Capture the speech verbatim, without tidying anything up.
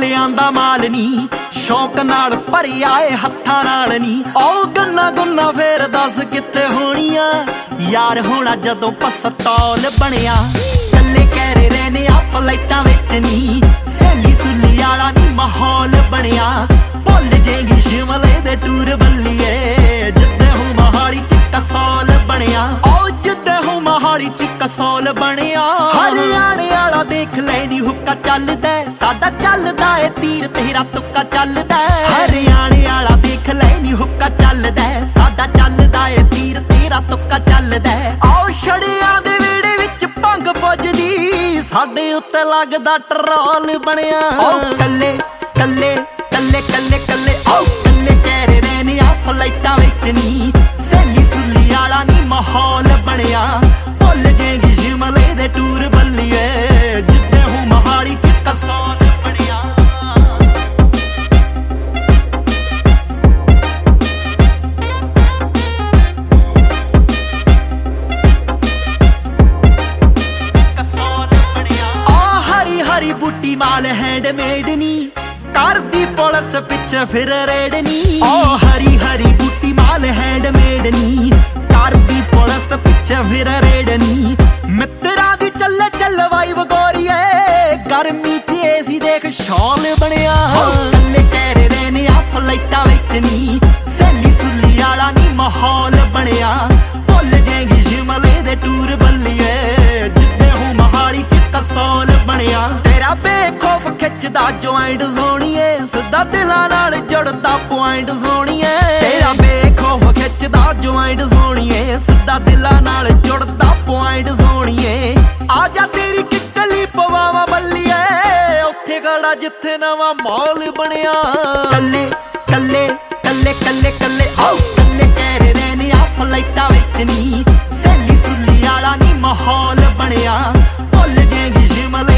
ਭੋਲਿਆਂ ਦਾ ਮਾਲ ਨੀ ਸ਼ੌਕ ਨਾਲ ਭਰਿਆ ਏ ਹੱਥਾਂ ਨਾਲ ਨੀ। ਉਹ ਗੰਨਾ ਗੁੰਨਾ ਫੇਰ ਦੱਸ ਕਿੱਥੇ ਹੋਣੀਆਂ ਯਾਰ ਹੋਣਾ ਜਦੋਂ ਪਸਤੌਲ ਬਣਿਆ। ਕੱਲੇ ਕਹਿਰੇ ਰਹਿਨੇ ਆ ਫਲਾਈਟਾਂ ਵਿੱਚ ਨੀ ਸਹੇਲੀ ਸੁਲੀ ਵਾਲਾ ਨੀ ਮਾਹੌਲ ਬਣਿਆ। ਭੁੱਲ ਜੇਗੀ ਸ਼ਿਮਲੇ ਦੇ ਟੂਰ ਬੱਲੀਏ ਜਿੱਦੇ ਹੂੰ ਮੋਹਾਲੀ ਚ ਕਸੌਲ ਬਣਿਆ। ਉਹ ਜਿੱਦੇ ਹੂੰ ਮੋਹਾਲੀ ਚ ਕਸੌਲ ਬਣਿਆ। ਹਰਿਆਣੇ ਵਾਲਾ ਦੇਖ ਲੈ ਨੀ ਹੁੱਕਾ ਚੱਲਦਾ ਸਾਡਾ ਚੱਲਦਾ ਏ ਤੀਰ ਤੇਰਾ ਤੁੱਕਾ ਚੱਲਦਾ। ਹਰਿਆਣੇ ਵਾਲਾ ਦੇਖ ਲੈ ਨੀ ਹੁੱਕਾ ਚੱਲਦਾ ਸਾਡਾ ਚੱਲਦਾ ਏ ਤੀਰ ਤੇਰਾ ਤੁੱਕਾ ਚੱਲਦਾ। ਆਓ ਛੜਿਆਂ ਦੇ ਵਿਹੜੇ ਵਿੱਚ ਭੰਗ ਪੁੱਜਦੀ ਸਾਡੇ ਉੱਤੇ ਲੱਗਦਾ ਟਰੋਲ ਬਣਿਆ। ਉਹ ਕੱਲੇ ਕੱਲੇ ਕੱਲੇ ਕੱਲੇ ਕੱਲੇ ਆਓ ਕੱਲੇ ਕਹਿਰੇ ਰਹਿਨੇ ਆ ਫਲਾਈਟਾਂ ਵਿੱਚ ਨੀ ਸਹੇਲੀ ਸੁਲੀ ਵਾਲਾ ਨੀ ਮਾਹੌਲ ਬਣਿਆ। ਭੁੱਲ ਜੇਗੀ ਸ਼ਿਮਲੇ ਦੇ ਟੂਰ ਬੱਲੀਏ ਜਿੱਦੇ ਹੂੰ ਮੋਹਾਲੀ ਚ ਕਸੌਲ ਬਣਿਆ। ਕਸੌਲ ਬਣਿਆ। ਆ ਹਰੀ ਹਰੀ ਬੂਟੀ ਮਾਲ ਹੈਂਡਮੇਡ ਨੀ ਕਰਦੀ ਪੁਲਿਸ ਪਿੱਛੇ ਫਿਰ ਰੇਡ ਨੀ। ਓ ਹਰੀ ਹਰੀ ਬੂਟੀ ਮਾਲ ਹੈਂਡਮੇਡ ਨੀ ਕਰਦੀ ਪੁਲਿਸ ਪਿੱਛੇ ਫਿਰ ਰੇਡ ਨੀ। ਮਿੱਤਰਾਂ ਦੀ ਚੱਲੇ ਚੱਲ ਵਾਈਬ ਗੋਰੀਏ ਗਰਮੀ ਚ ਏਸੀ ਦੇਖ ਸ਼ੌਲ ਬਣਿਆ। ਕੱਲੇ ਕਹਿਰੇ ਰਹਿਨੇ ਆ ਫਲਾਈਟਾਂ ਵਿੱਚ ਨੀ ਸਹੇਲੀ ਸੁਲੀ ਵਾਲਾ ਨੀ ਮਾਹੌਲ ਬਣਿਆ। ਭੁੱਲ ਜੇਗੀ ਸ਼ਿਮਲੇ ਦੇ ਟੂਰ ਬੱਲੀਏ ਜਿੱਦੇ ਹੂੰ ਮੋਹਾਲੀ ਚ ਕਸੌਲ ਬਣਿਆ। ਤੇਰਾ ਬੇਖੌਫ ਖਿੱਚਦਾ ਜੁਆਇੰਟ ਸੋਣੀਏ ਸਿੱਧਾ ਦਿਲਾਂ ਨਾਲ ਜੁੜਦਾ ਪੁਆਇੰਟ ਸੋਣੀਏ। ਤੇਰਾ ਬੇਖੌਫ ਖਿੱਚਦਾ ਜੁਆਇੰਟ ਸੋਣੀਏ ਸਿੱਧਾ ਦਿਲਾਂ ਨਾਲ ਜੁੜਦਾ ਪੁਆਇੰਟ ਸੋਣੀਏ। ਆ ਜਾ ਤੇਰੀ ਕਿੱਕਲੀ ਪਵਾਵਾ ਬੱਲੀਏ ਉੱਥੇ ਖੜਾ ਜਿੱਥੇ ਨਵਾਂ ਮਾਹੌਲ ਬਣਿਆ। ਕੱਲੇ ਕੱਲੇ ਕੱਲੇ ਕੱਲੇ ਕੱਲੇ ਆਓ ਕੱਲੇ ਕਹਿਰੇ ਰਹਿਨੇ ਆ ਫਲਾਈਟਾਂ ਵਿੱਚ ਨੀ ਸਹੇਲੀ ਸੁਲੀ ਵਾਲਾ ਨੀ ਮਾਹੌਲ ਬਣਿਆ। ਭੁੱਲ ਜੇਗੀ ਸ਼ਿਮਲੇ